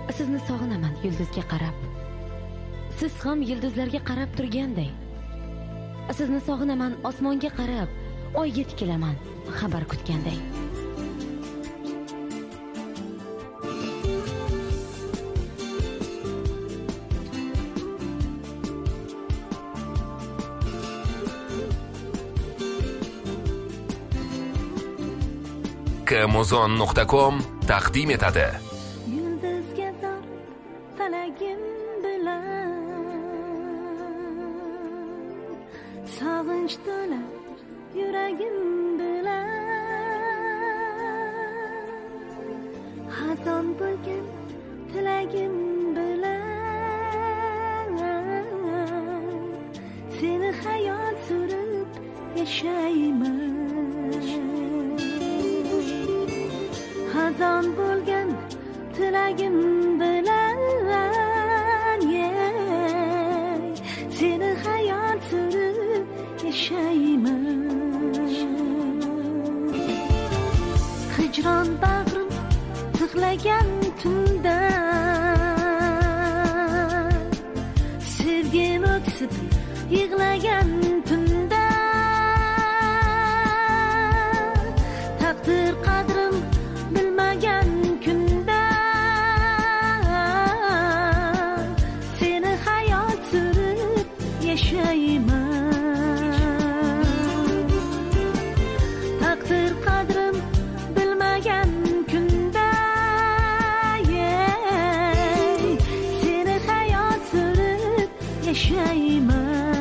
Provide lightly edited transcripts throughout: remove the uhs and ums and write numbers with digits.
Sizni sog'inaman yulduzga qarab. Siz ham yulduzlarga qarab turganday. Sizni sog'inaman osmonga qarab, oyga tikilaman xabar kutganday. Kmozon.com taqdim etadi. Yulduzga zor falagim bilan sog'inch to'la yuragim bilan xazon bo'lgan tilagim bilan seni hayot surib yashayman. Xazon bo'lgan tilagim bilan seni hayot surib yashayman. Hijron bag'rim tig'lagan tunda sevgim o'ksib yig'lagan tunda taqdir qadrim bilmagan kunda seni hayot surib yashayman. Taqdir qadrim bilmagan kunda seni hayot surib yashayman.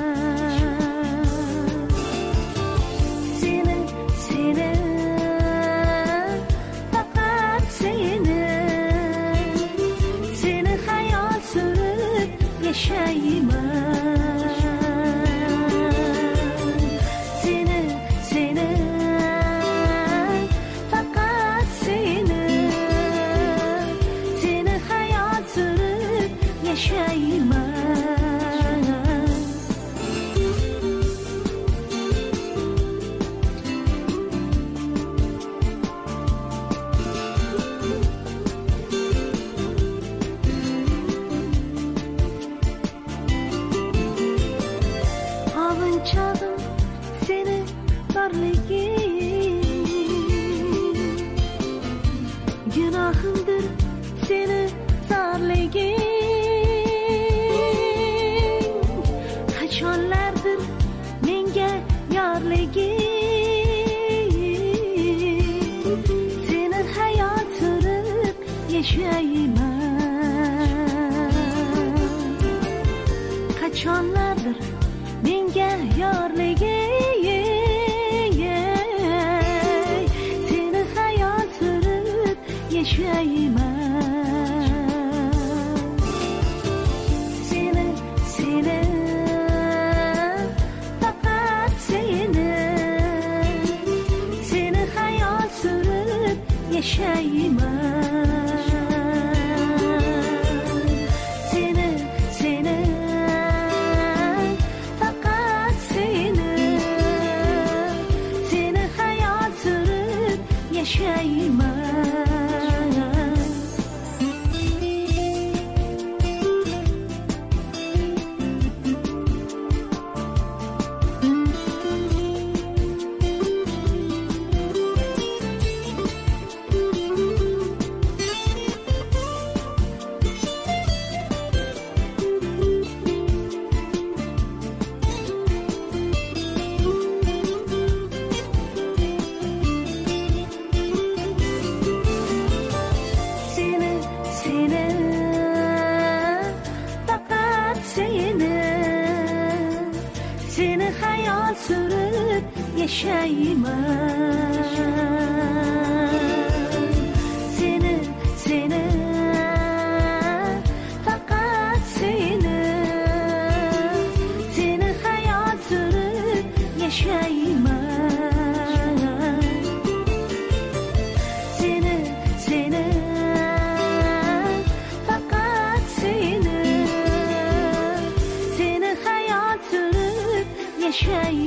Günahımdır seni zorliging, qachonlardir menga yorliging, seni hayot surib yashayman. Qachonlardir menga yorliging, seni hayot surib yashayman. Seni faqat seni hayot surib yashayman. Seni faqat seni hayot surib yashayman. Seni hayot surib yashayman. Seni faqat seni hayot surib yashayman. Seni faqat seni hayot surib yashayman.